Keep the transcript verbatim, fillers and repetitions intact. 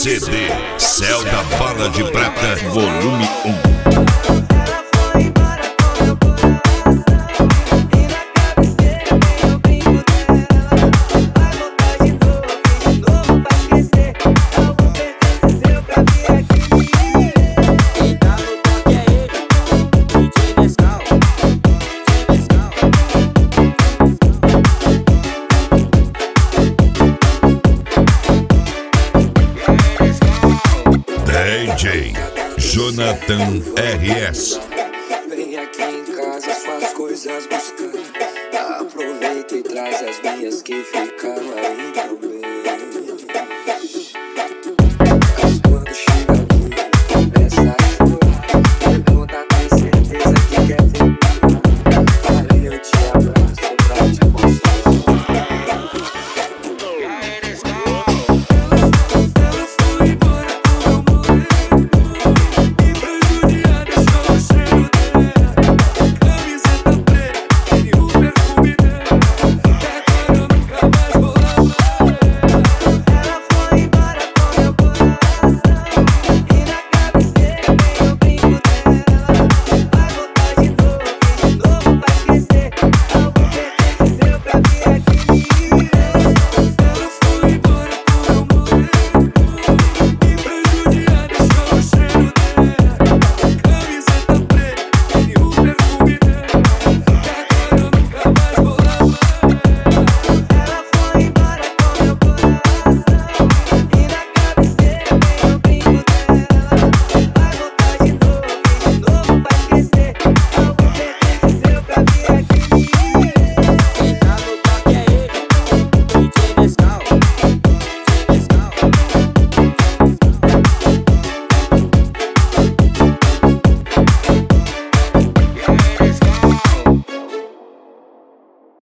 C D Céu da Bala de Prata, volume um. D J Jonathan R S. Vem aqui em casa, suas coisas buscando. Aproveita e traz as minhas que ficaram aí também.